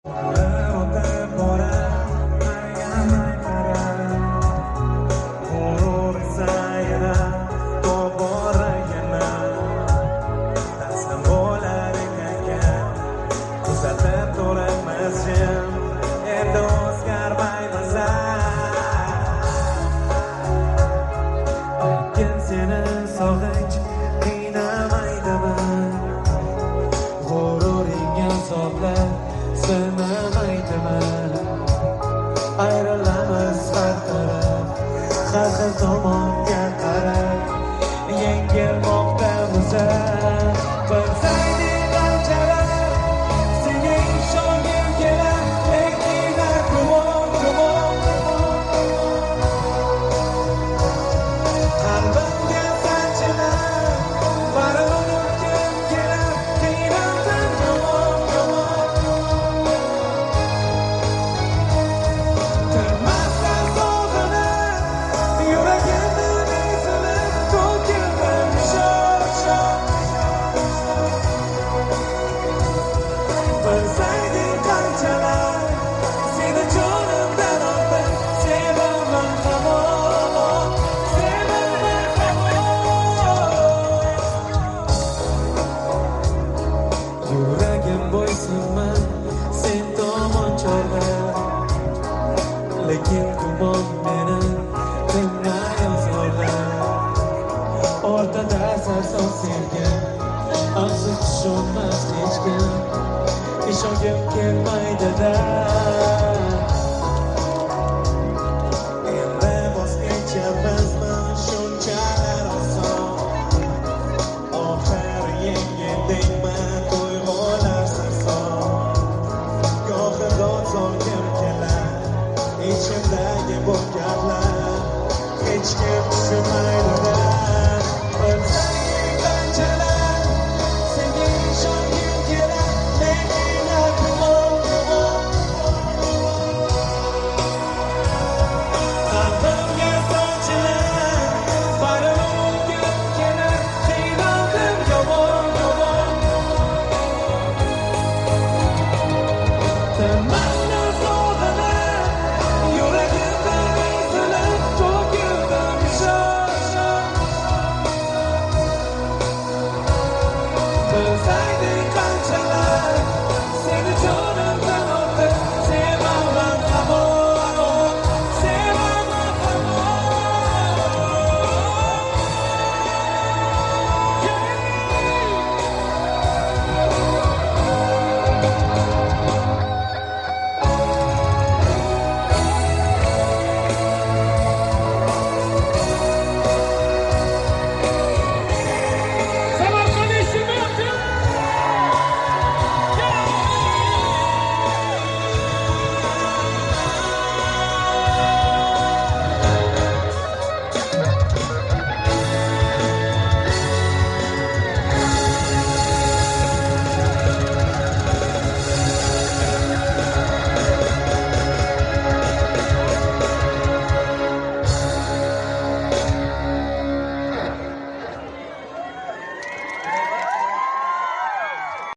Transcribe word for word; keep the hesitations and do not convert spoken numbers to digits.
Ayrılamiz har taraf, har xil tomonga qarab, yengilmoqda bizlar. Bilsaydik qanchalar senga ishongim kelar, ekdilar gumon, gumon. Qalbimga sanchilar, bari unutgim kelar, qiynaldim yomon, yomon. Bilsaydik qanchalar seni jonimdan oldim, sevaman hamon, sevaman hamon. Yuragim bo'ysunman sen tomon chorda, lekin gumon meni tinmayin zorlar. O'rtada sarson sevgi, asl tushunmas hech kim, ishongim kelmaydi-da. Endi voz kechamizmi shunchalar oson, oxiri yengildekmi tuyg'ular sarson. Gohi dod solgim kelar, ichimdagi bu gaplar hech kim tushunmaydi-da. Bilsaydik qanchalar senga ishongim kelar, qalbimga sanchilar, bari unutgim kelar, qiynaldim yomon, yomon.